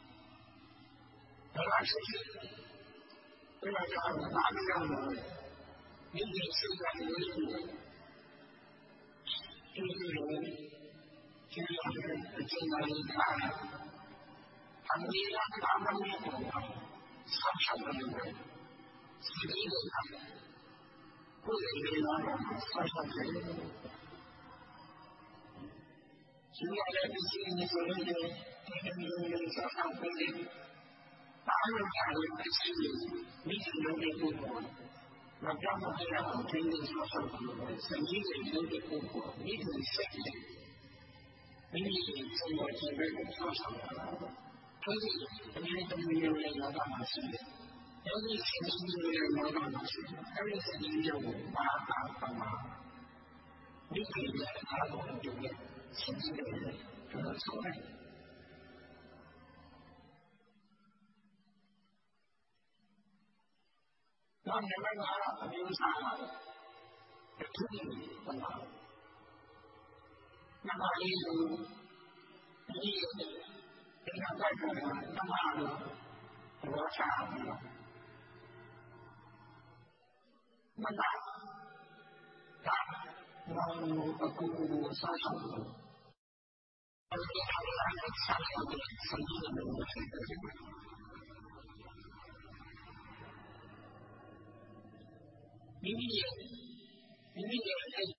本来是为了讲哪个样子，你得是在有一个，就是有，就是有经常一看，他们一看他们那种上手的那个，自己的看，不是一个那种上手的。 主要咧必須以所謂嘅天經地義所受俾你，打入大陸嘅事業，你自己嘅工作，或者我哋有天經所受嘅，甚至係你嘅工作，你同識嘅，你哋生活自己嘅所受嘅，所以你哋都要嚟攞到馬士嘅，有啲事情要攞到馬士，有啲事情要打打打馬，你哋嘅打到嘅嘢。甚至係做得錯嘅，我哋乜嘢表達嘅出現咁啊？那麼呢種呢啲比較關鍵嘅，那麼我想那麼啊，我個公公所受。我哋睇下三個嘅聖經嘅名詞，呢啲嘢，呢啲嘢係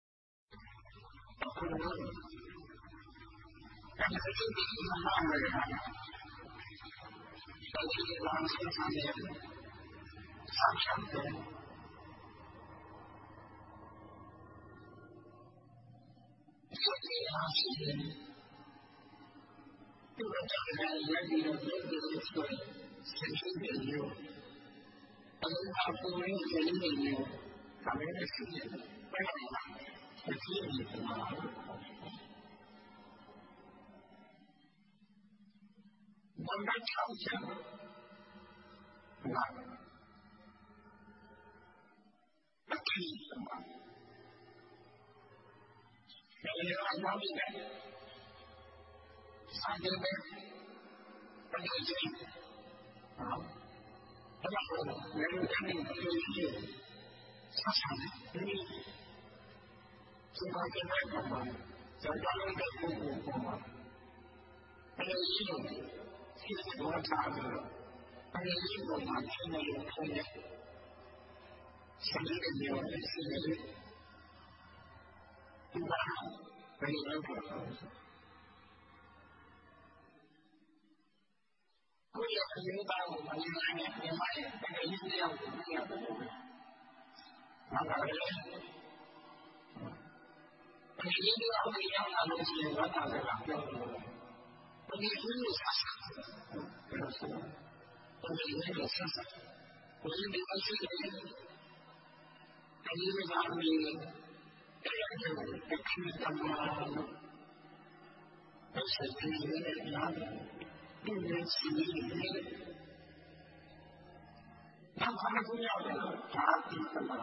不可能，但係佢真係唔啱嘅，所以網上上面上上嘅，所以話是。这个将来也比较严格的说，神圣的有，但是他不能说的有，他们的事情不然呢，是基于什么？我们朝向，是吧？不提什么？没有按照这个。三个人，大家一起啊，然后人家那个就是想想，因为中国现在什么，在咱们的中国什么，那个一种其实多差的，那个一种嘛，现在有可能，现在的有的是，对吧？没有可能。我也是明白我们原来明白那个音量不一样的东西，那个人，那个音量不一样的东西，我当然了解了。我的音乐啥啥，不是说，我的音乐啥啥，我是那个是人，那因为啥呢？这样子不去干嘛？不是对音乐哪里？对人起义，那他们重要的他比什么？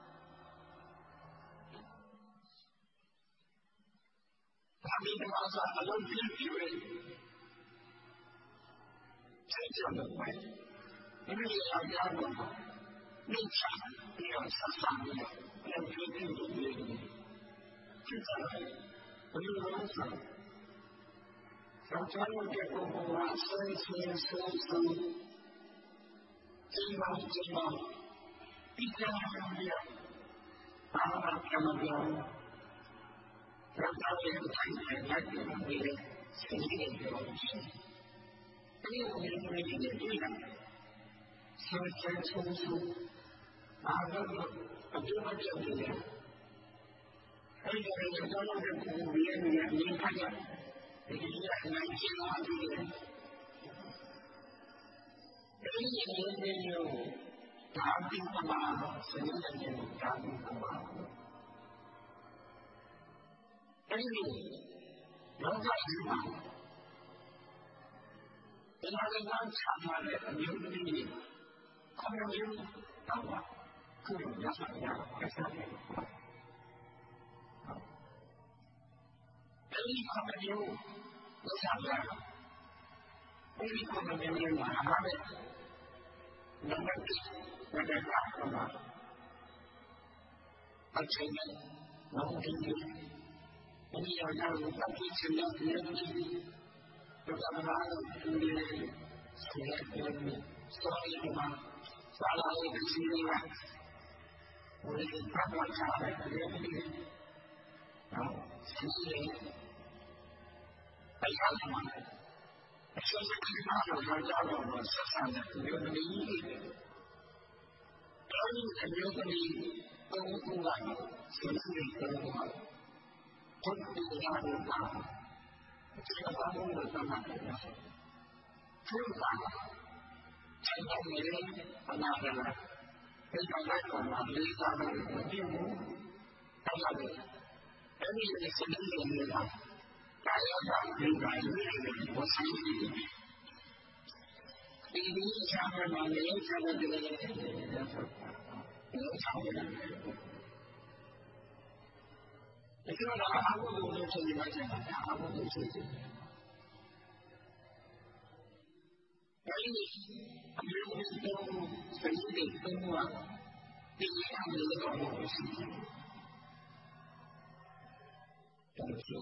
他比什么说？他都必须为这样的关系，因为也要了解嘛，你想你要想上面要决定的原因，就这样，我就这么说。像这样的公公啊，生前生生，金毛金毛，一家人一样，爸爸他们讲，我当年太太那个那个生意的东西，因为我们这个也对的，生前生生，啊那个我就那这个样，而且有时候是古别人你看见。这个也很难听啊，这个人也没有打病的嘛，谁也没有打病的嘛。但是人在职场，人家人家查出来的牛逼，他们有办法，各种各样的各方面。所以他们就我想着，所以他们就有慢慢的能够那个啥什么，而且呢，能给你，你要让我当地成了别人去，就咱们拿着中间写别人所以的嘛，抓到一个机会了，我也把我查的别人的啊，其实。 တရားသမားအဆက်ဆက်ဒီမှာတော့ယောက်ျားတော်ကိုဆက်ဆံတဲ့မျိုးသမီးတွေအဲဒီအမျိုးသမီးသုံးခုကစဉ်းစစ်သုံးခုကဘုရားရဲ့ဘာဒီအပေါင်းကိုသတ်မှတ်တယ်။သူကချိန်တိုင်းလည်းဘာသာတယ်ဒီကနေ့ကမှလေးစားတယ်ဒီလိုအဲ့ဒါလေအဲ့ဒီစနစ်တွေနေတာဒါရောကဒီတိုင်းလေးကိုဆိုင်နေတယ်ဒီဒီချာမလာလေးစားတယ်ဒီလိုချာမလာဒီကတော့အဘိဓမ္မာဆိုရင်လည်းအဘိဓမ္မာဆိုရင်အဲဒီအမျိုးမျိုးစိတ်တွေတုံးသွားဒီအမျိုးတော်ကိုရှိတယ်။ဒါဆို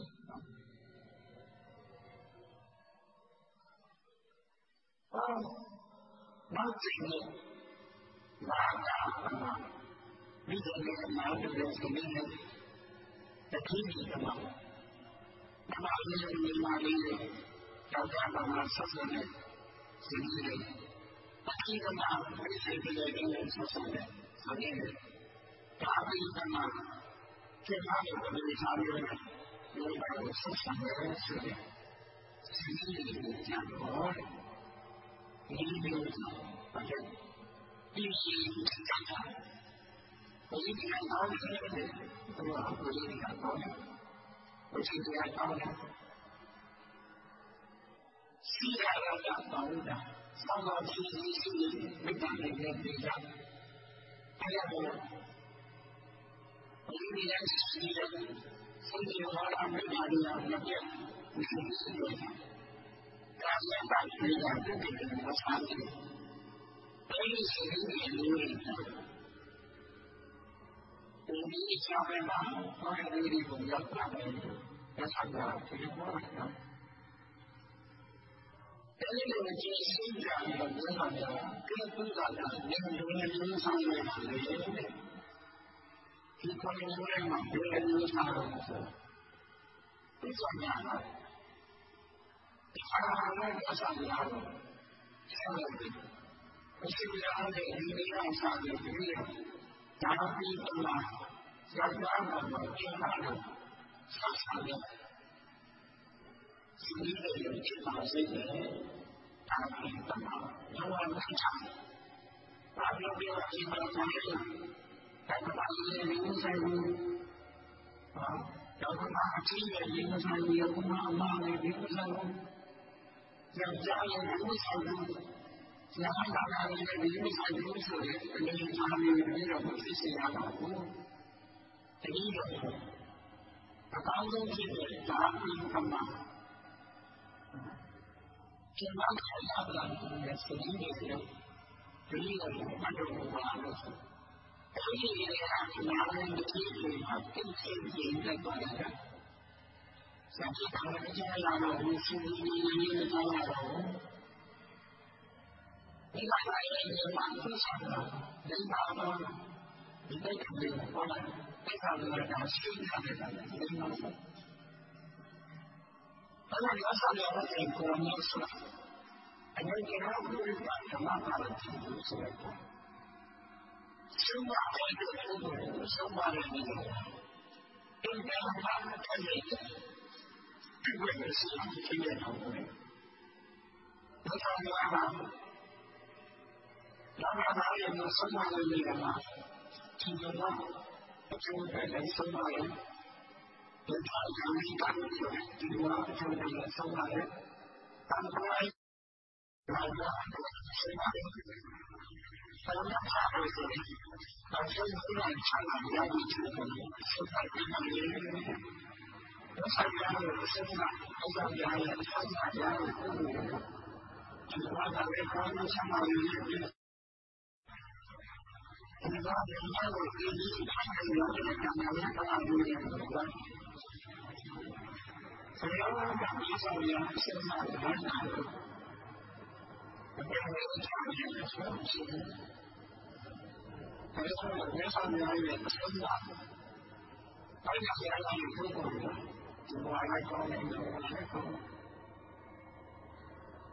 အော်နောက်ကျရင်လာတာဒီလိုမျိုးနားလို့ဆိုနေတယ်တတိယကမှာဘာလို့ဒီမှာလေးကြောက်တာမှဆက်စပ်နေစီးနေတတိယကမှာဒီစိတ်တွေနဲ့ဆက်စပ်နေဆိုနေတယ်ဒါပြီးကမှာကျေနာလို့ဒီစားရနေဒီဘာလို့ဆက်စပ်နေဆိုနေစီးနေတယ်ကြောက်တော့ဒီလိုဆိုဘာလို့ဒီစီးကြောက်တာဘယ်လိုလဲတော့ဒီလိုဘယ်လိုလဲတော့ဘယ်လိုလဲတော့စီးရတာတော့ဆောင်းတော့စီးစီးစီးမိတာလည်းပြည်ကြအဲ့ဒါကိုဒီလိုလဲစီးရတယ်စီးရတာမိတာလည်းလည်းပြည်စီးစီးရတယ်ဒါမှမဟုတ်ပြည်ကြတယ်မစားဘူးအဲ့ဒီစီးရလို့ဒီအချမ်းမှာဘာလို့ဒီလိုရောက်လာလဲဒါဆက်တာဒီလိုပါနော်အဲ့ဒီလိုကြီးစိတ်ကြံလို့ပြောတာကဲပုဒ်တာကလည်းလူနဲ့လူဆောင်ရတာလေဒီကောင်းလေးမှာဘယ်လိုဆောင်လဲဆိုဒီဆောင်ရတာဒီဆောင်ရတဲ့အဆောင်ရတော့ဆောင်းတယ်မရှိရတဲ့ဒီနေ့အောင်ဆောင်တယ်ဒီလိုဒါပြီးတော့ယောက်ျားမှာကျင်းလာလို့ဆက်ဆံတယ်ဒီလိုမျိုးချစ်ပါစေတယ်ဒါပြီးတော့ယောဂမချမ်းဘာလို့ပြောချင်တယ်လဲဒါကဘာလို့လဲလို့ဆိုရင်ဟာတော့မှအချင်းရဲ့ဒီလိုဆိုရင်ဘုရားအမနဲ့ဒီလိုဆိုရင်ယောက်ျားရဲ့ဒီလိုဆိုရင်ဇာတ်တာလည်းဒီလိုဆိုရင်ဆိုရင်ဒီလိုအားမျိုးပြီးတော့ဖြစ်စေရတာကိုတတိယအကောင်းဆုံးဖြစ်တဲ့ဒါပြီးကမှကျမခိုင်ရတာလည်းစနေနေ့ကဒီလိုမှတ်လို့ပါလို့ဆိုအဲဒီရတာကလည်းဒီကိစ္စမှာသိသိချင်းနဲ့ပါတယ်စัจ jika ကြားရတော့ဒီစီရေးကြားရတော့ဒီကနေ့ဒီမှာသိချင်တာဒီမှာတော့ဒီကိစ္စကိုပေါ်လာအဲ့ဒါလည်းဒါရှိတယ်ဒါလည်းဒီမှာဆိုအဲ့ဒါလည်းဆက်ရတဲ့ကိုယ်မျိုးဆိုအဲ့ဒီကတော့ဘုရားကမှပါလို့ဆိုတော့ဆုံးမတဲ့ကိုဆုံးမတဲ့ဒီလိုအင်းဒါမှမဟုတ်ဒီလိုရှိရှိရတော့ဘယ်လိုလဲဘာသာရေးလို့ဆုံးမလို့နေတာမှာဒီလိုတော့အကျိုးပဲဆုံးမလို့ဒီလိုကြောင့်ဒီကနေ့ဒီလိုအကျိုးပဲဆုံးမလို့တန်ဖိုးဘာသာဆုံးမလို့ဆောင်းတာဆိုရင်အကျိုးကိုချမ်းသာရဖို့ချင်တယ်ဆက်ပါနေတယ်ဒါဆက်ရလို့ဆက်ပါအကြောင်းကြားရဆက်ပါရလို့ဒီဘာသာရေးကိုချမ်းသာရည်ဒီဘာသာရေးကိုဒီချမ်းသာရည်ကိုချမ်းသာရည်ကိုယူရတယ်ဆိုတော့ဒီဆောင်ရဆက်ပါဘာသာလို့ဘယ်လိုချမ်းသာရည်ဆိုအဲ့ဒါကိုလက်ဆောင်ရည်ကိုဆက်ပါအဲ့ဒါကိုရည်ကိုဒီဘာသာရေးကိုလည်း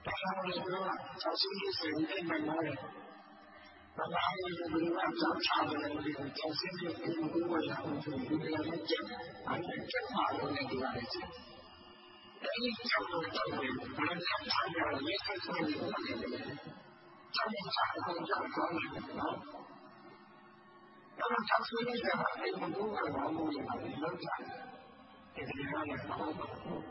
但是我们说找心理师根本没人，我哪有不能找差的人的，找心理师跟我讲，我说你不要去讲，反正正话有那地方来讲。但你找不到人，反正差不了也是说你我那个人，找你差的工作找你啊。那么找心理师的话，你不如我老母的话，你能讲，这个地方也好保护。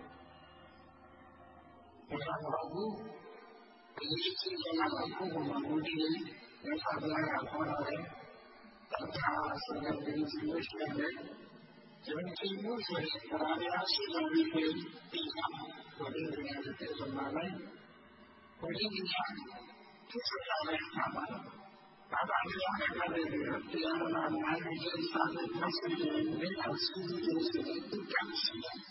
我想保护。第一次见到我父母的目的，也差不多要过来，但他是个年轻的学生，人体无水，我们要系统一些地方，我定这样的这种慢慢，我定这样，就是要来看嘛，把大家的那个这样的慢慢的这上面那些人没有实际就是不感兴趣，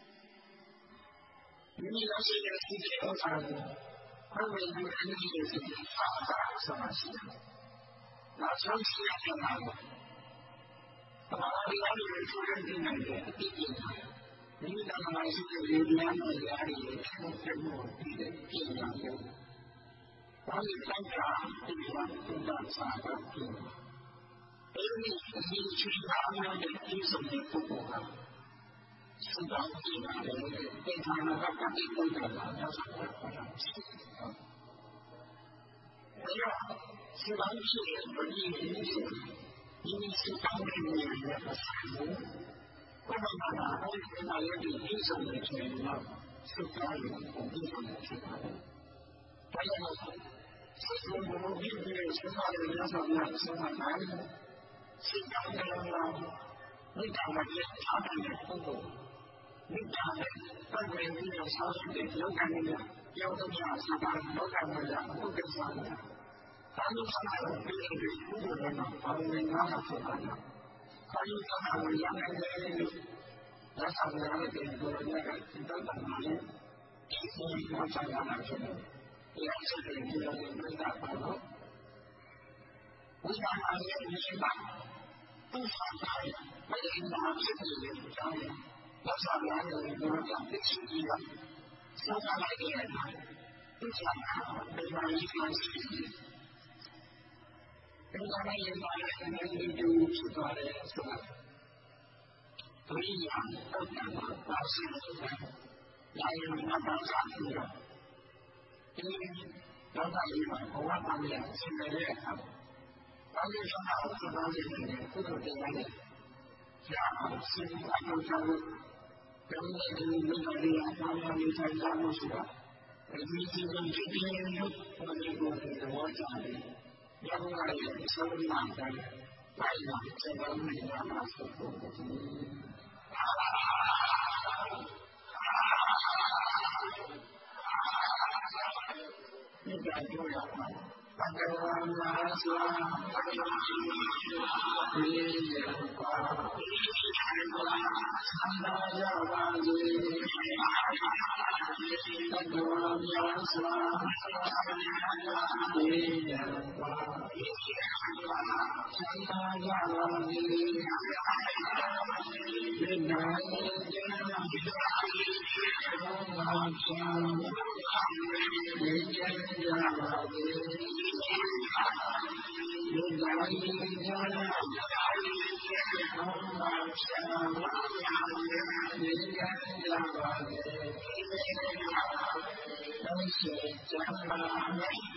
因为那些人是这种上面。我们一般的就是发展什么事，那从事业上面，那么我们要有出人的那个毕竟啊，你那么是有两个压力，出生目的的必要有，我们参加地方不断查到的，而你你去他们的精神的不够好。是当地的人对他们的当地工作者要是会非常辛苦。没有，是当地人不易理解，因为是当地人的产物。我们把它们跟那些理性上的权要是交流本地上的权的。还有呢，是中国并没有其他的人上面生活难的，是当地人呢，你讲的是他们的父母。你讲的外国人比较少一点，有感觉的，有的讲是吧？有感觉的，不跟上的。他们上来我们这个中国人嘛，他们哪样说法呢？他们上来我原来那个，我上来那个那个那个那个哪里？所以我上来那去了，也是给这个伟大报告。伟大发现明白，不反对，为领导自己的教育。要上两个人都讲不清楚了，上下来的人呢，不讲啊，没法一方实际。跟他们一般人们就知道的是吧？不一样，都讲嘛，老师一样，哪有人家当下去的？因为老板一般，我方面现在也好，当时上好几方面的人，不都这样的，这样是大众交流。我们这个没有这样，他们没参加过是吧？你这个这边我们过去的我讲的，要不然也收买的，买买这个没办法是做不起。你感觉了吗？那个那是你也把你看过来，那要把你那个那是你也把那要把你你那我想你真要。你来一个，我想你真要都是讲吧，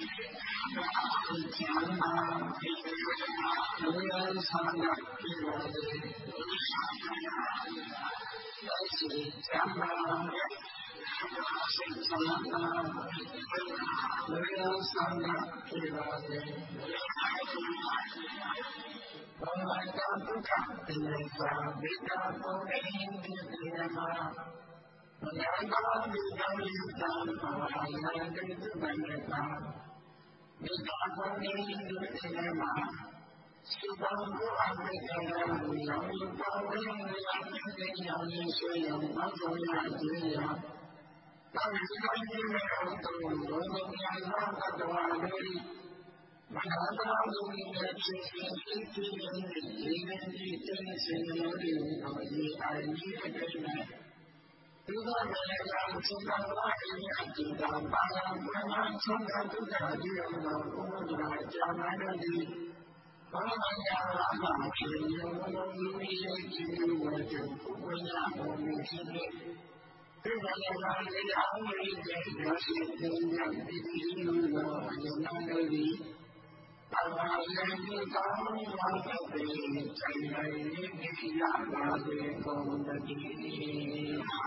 讲吧，不要唱了，都是讲吧。是讲吧，不要上当去了的。我们讲不讲的话，你讲不明的嘛。我们讲你讲你讲吧，那个是真的吧？你讲不明的嘛。是当不安的人，不要你讲不明的，你要你学样，我做样子样。当你看见没有动，我们讲话的多的，我看到你的知识是真的，一个人的真心有理，我也爱你的真的。 我ဒီကနေ့ကကျန်တော်ဝါရီအကျဉ်းတော်ပါရမဏချမ်းသာဒုက္ခဒီရောဘုရားကြာမတော်ဒီဘာမှမကြောက်ပါဘူးရောလူရဲ့ကြည့်လို့တော့ဘုရားဘုရားရှိတယ်ဒီကနေ့ကလည်းအောင်ရည်တဲ့ရရှိတဲ့ဉာဏ်ဒီလိုတော့ဉာဏ်တော်ဒီဘာသာရေးကိုကောင်းအောင်လုပ်ပြီးချိန်တိုင်းဒီရပါစေကုန်တည်း